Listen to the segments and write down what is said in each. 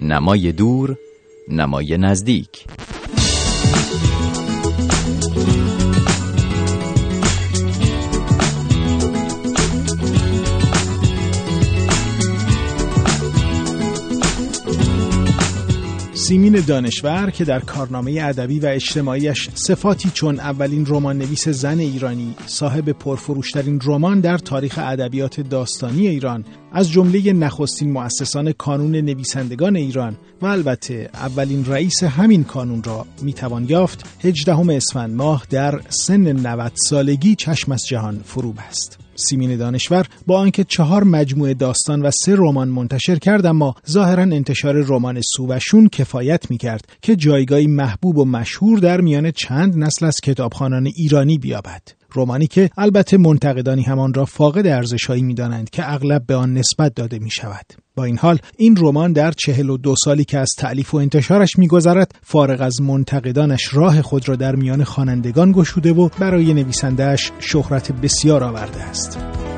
نمای دور، نمای نزدیک. سیمین دانشور که در کارنامه ادبی و اجتماعیش صفاتی چون اولین رمان نویس زن ایرانی، صاحب پرفروشترین رمان در تاریخ ادبیات داستانی ایران، از جمله نخستین مؤسسان کانون نویسندگان ایران و البته اولین رئیس همین کانون را میتوان یافت، 18 اسفند ماه در سن 90 سالگی چشم از جهان فرو بست. سیمین دانشور با آنکه 4 مجموعه داستان و 3 رمان منتشر کرد، اما ظاهراً انتشار رمان سووشون کفایت می‌کرد که جایگاهی محبوب و مشهور در میان چند نسل از کتابخوانان ایرانی بیابد. رمانی که البته منتقدانی همان را فاقد ارزش‌هایی می‌دانند که اغلب به آن نسبت داده می‌شود. با این حال این رمان در 42 سالی که از تألیف و انتشارش می‌گذرد، فارغ از منتقدانش راه خود را در میان خوانندگان گشوده و برای نویسنده‌اش شهرت بسیار آورده است.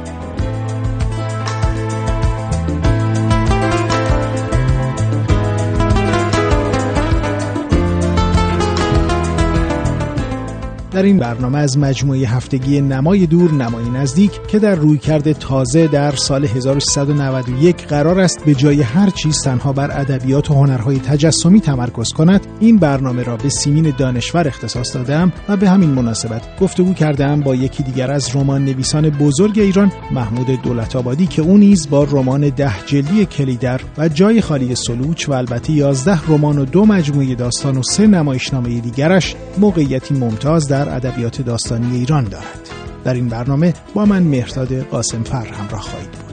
در این برنامه از مجموعه هفتگی نمای دور، نمای نزدیک که در رویکرد تازه در سال 1391 قرار است به جای هر چیز تنها بر ادبیات و هنرهای تجسمی تمرکز کند، این برنامه را به سیمین دانشور اختصاص دادم و به همین مناسبت گفتگو کردم با یکی دیگر از رمان نویسان بزرگ ایران، محمود دولت‌آبادی، که او نیز با رمان 10 جلدی کلیدر و جای خالی سلوچ و البته 11 رمان و 2 مجموعه داستان و 3 نمایشنامه دیگرش موقعیتی ممتاز در ادبیات داستانی ایران دارد. در این برنامه با من مهرداد قاسمفر همراه خواهید بود.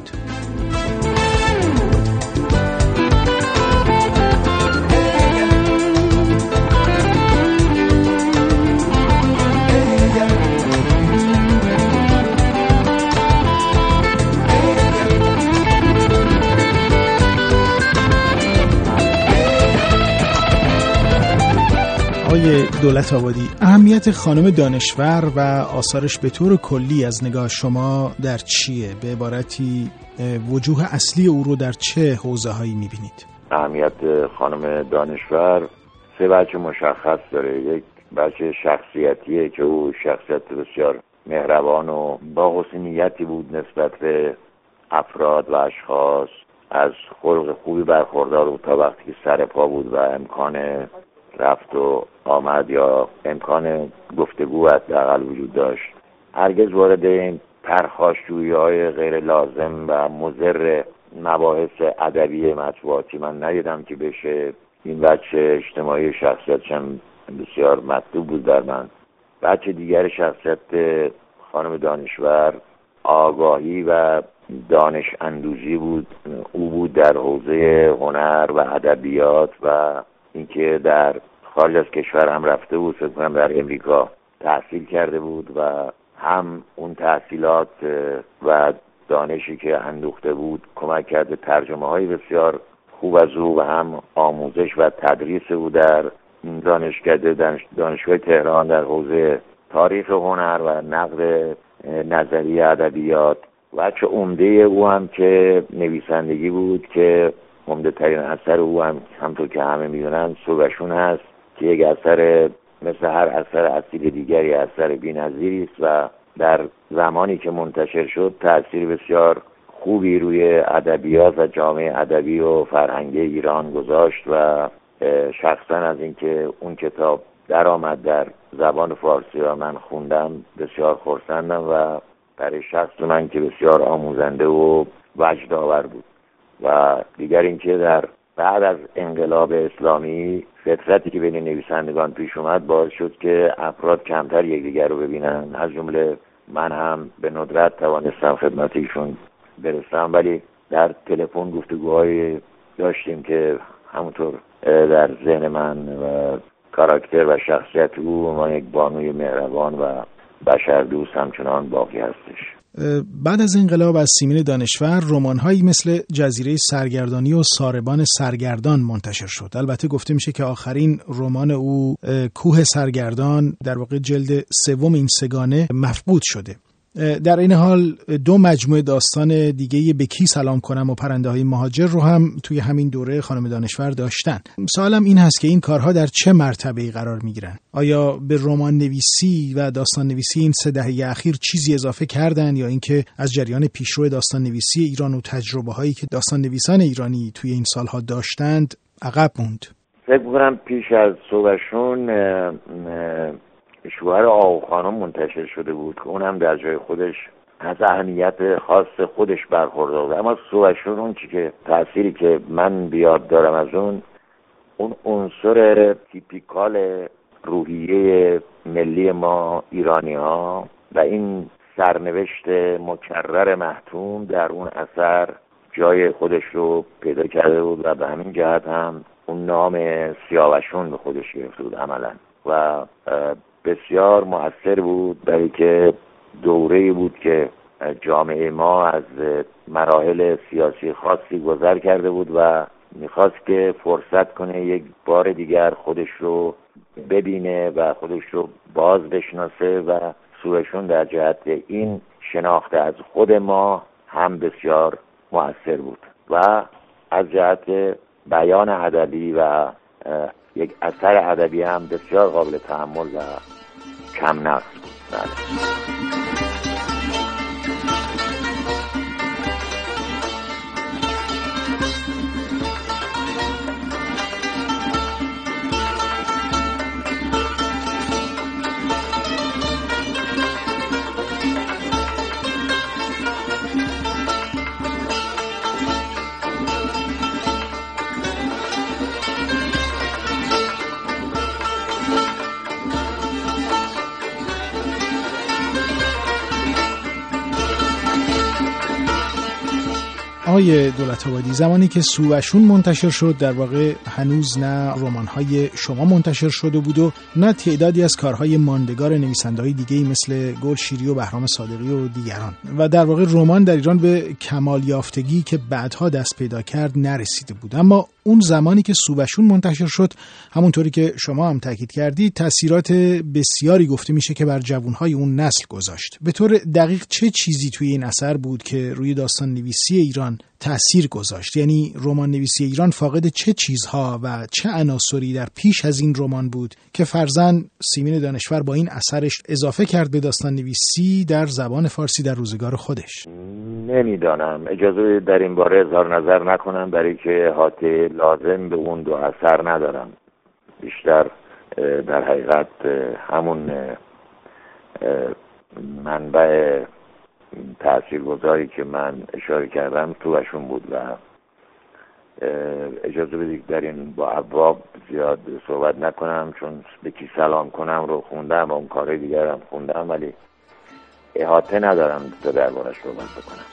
آقای دولت‌آبادی، اهمیت خانم دانشور و آثارش به طور کلی از نگاه شما در چیه؟ به عبارتی وجوه اصلی او رو در چه حوزه‌هایی می‌بینید؟ اهمیت خانم دانشور 3 بچه مشخص داره. یک بچه شخصیتیه که او شخصیت بسیار مهربان و با حسن نیتی بود نسبت به افراد و اشخاص، از خلق خوبی برخوردار بود تا وقتی که سر پا بود و امکان رفت و آمد یا امکان گفتگو حداقل وجود داشت. هرگز وارد این پرخاشجویی‌های غیر لازم و مضر مباحث ادبی مطبوعاتی من ندیدم که بشه. این بچه اجتماعی شخصیتشم بسیار مطلوب بود در من. بچه دیگر شخصیت خانم دانشور آگاهی و دانش اندوزی بود. او بود در حوزه هنر و ادبیات و اینکه در خارج از کشور هم رفته بود، فکر کنم در امریکا تحصیل کرده بود و هم اون تحصیلات و دانشی که اندوخته بود کمک کرده ترجمه‌های بسیار خوب از او و هم آموزش و تدریس او در دانشگاه تهران در حوزه تاریخ هنر و نقد نظری ادبیات. و چه عمده او هم که نویسندگی بود که عمده ترین اثر او هم همطور که همه میدونن سووشون هست که یک اثر مثل هر اثر اصیل دیگری اثر بی‌نظیری است و در زمانی که منتشر شد تأثیر بسیار خوبی روی ادبیات و جامعه ادبی و فرهنگی ایران گذاشت و شخصا از اینکه اون کتاب درآمد در زبان فارسی و من خوندم بسیار خرسندم و برای شخص من که بسیار آموزنده و وجدآور بود. و دیگر اینکه در بعد از انقلاب اسلامی فترتی که بین نویسندگان پیش اومد باعث شد که افراد کمتر یکدیگر رو ببینن، از جمله من هم به ندرت توانستم خدمت ایشون برسم، ولی در تلفن گفتگوهای داشتیم که همونطور در ذهن من و کاراکتر و شخصیت او ما یک بانوی مهربان و بشردوست همچنان باقی هستش. بعد از انقلاب از سیمین دانشور رمان‌هایی مثل جزیره سرگردانی و ساربان سرگردان منتشر شد. البته گفته میشه که آخرین رمان او کوه سرگردان در واقع جلد 3 این سگانه مفقود شده. در این حال دو مجموعه داستان دیگه به کی سلام کنم و پرنده های مهاجر رو هم توی همین دوره خانم دانشور داشتن. سوالم این هست که این کارها در چه مرتبه‌ای قرار میگیرن؟ آیا به رمان نویسی و داستان نویسی این 3 دهه اخیر چیزی اضافه کردن یا اینکه از جریان پیشرو داستان نویسی ایران و تجربه هایی که داستان نویسان ایرانی توی این سالها داشتند عقب موند؟ فکر می‌کنم پیش از صحبتشون شوهر آقا خانم منتشر شده بود که اونم در جای خودش از اهمیت خاص خودش برخوردار بود، اما صحبتشون اون چی که تأثیری که من بیاد دارم از اون عنصر تیپیکال روحیه ملی ما ایرانی ها و این سرنوشت مکرر محتوم در اون اثر جای خودش رو پیدا کرده بود و به همین جهت هم اون نام سیاوشون به خودش گرفته بود عملا و بسیار مؤثر بود، برای که دوره‌ای بود که جامعه ما از مراحل سیاسی خاصی گذر کرده بود و میخواست که فرصت کنه یک بار دیگر خودش رو ببینه و خودش رو باز بشناسه و سوشون در جهت این شناخته از خود ما هم بسیار مؤثر بود و از جهت بیان ادبی و یک اثر ادبی هم بسیار قابل تحمل و کم نقص بود. آقای دولت‌آبادی، زمانی که سووشون منتشر شد در واقع هنوز نه رمان‌های شما منتشر شده بود و نه تعدادی از کارهای ماندگار نویسنده‌های دیگه‌ای مثل گل شیری و بهرام صادقی و دیگران و در واقع رمان در ایران به کمال یافتگی که بعدها دست پیدا کرد نرسیده بود. اما اون زمانی که سووشون منتشر شد، همونطوری که شما هم تاکید کردید، تأثیرات بسیاری گفته میشه که بر جوانهای اون نسل گذاشت. به طور دقیق چه چیزی توی این اثر بود که روی داستان نویسی ایران تأثیر گذاشت؟ یعنی رمان نویسی ایران فاقد چه چیزها و چه عناصری در پیش از این رمان بود که فرزند سیمین دانشور با این اثرش اضافه کرد به داستان نویسی در زبان فارسی در روزگار خودش؟ نمیدانم، اجازه در این باره اظهار نظر نکنم، برای که احاطه لازم به اون دو اثر ندارم. بیشتر در حقیقت همون منبع تاثیرگذاری که من اشاره کردم توشون بود و اجازه بدید در این با ابواب زیاد صحبت نکنم، چون به کی سلام کنم رو خوندم و اون کارهای دیگرم خوندم، ولی احاطه ندارم تا دربارش صحبت بکنم.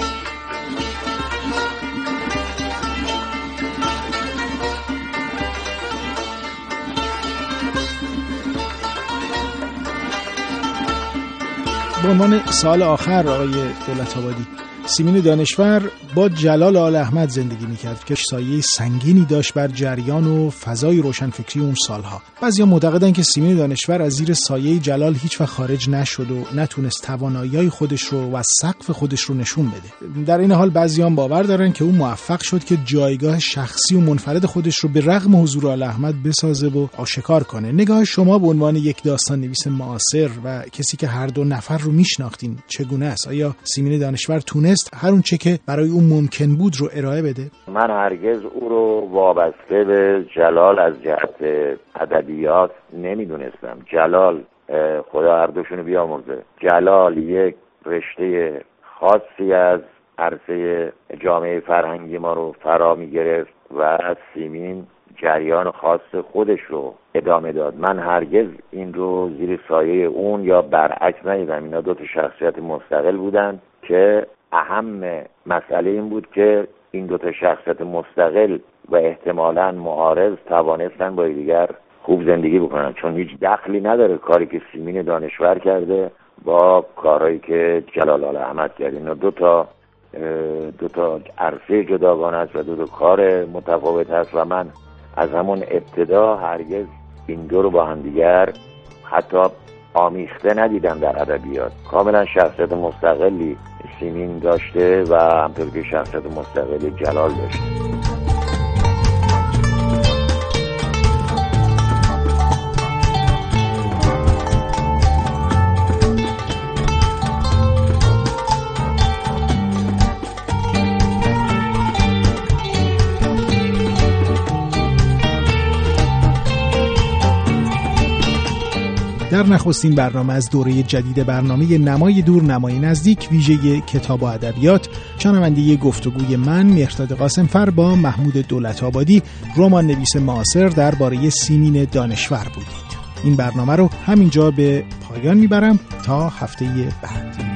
به عنوان سال آخر آقای دولت‌آبادی، سیمین دانشور با جلال آل احمد زندگی میکرد که سایه سنگینی داشت بر جریان و فضای روشنفکری اون سالها. بعضیا معتقدن که سیمین دانشور از زیر سایه جلال هیچ وقت خارج نشد و نتونست توانایی‌های خودش رو و سقف خودش رو نشون بده. در این حال بعضیان باور دارن که اون موفق شد که جایگاه شخصی و منفرد خودش رو به رغم حضور آل احمد بسازه و آشکار کنه. نگاه شما به عنوان یک داستان نویس معاصر و کسی که هر دو نفر رو میشناختین چگونه است؟ آیا سیمین دانشور تونست هر اون چه که برای اون ممکن بود رو ارائه بده؟ من هرگز او رو وابسته به جلال از جهت ادبیات نمیدونستم. جلال، خدا هر دوشونو بیامرزه، جلال یک رشته خاصی از عرصه جامعه فرهنگی ما رو فرا می گرفت و سیمین جریان خاص خودش رو ادامه داد. من هرگز این رو زیر سایه اون یا برعکس ندیدم. اینا دو تا شخصیت مستقل بودن که اهم مسئله این بود که این دو تا شخصیت مستقل و احتمالاً معارض توانستن با دیگر خوب زندگی بکنن، چون هیچ دخلی نداره کاری که سیمین دانشور کرده با کارهایی که جلال آل احمد کرد. اینا دو تا عرصه جداگانه است و دو تا کار متفاوت است و من از همون ابتدا هرگز این دو رو با هم دیگر حتی آمیخته ندیدم در ادبیات. کاملا شخصیت مستقلی سیمین داشته و همطور که شخصیت مستقلی جلال داشته. در نخستین برنامه از دوره جدید برنامه نمای دور نمای نزدیک ویژه کتاب و ادبیات، شنونده گفتگوی من مهرداد قاسمفر با محمود دولت‌آبادی، رمان نویس معاصر درباره سیمین دانشور بودید. این برنامه رو همینجا به پایان میبرم تا هفته بعد.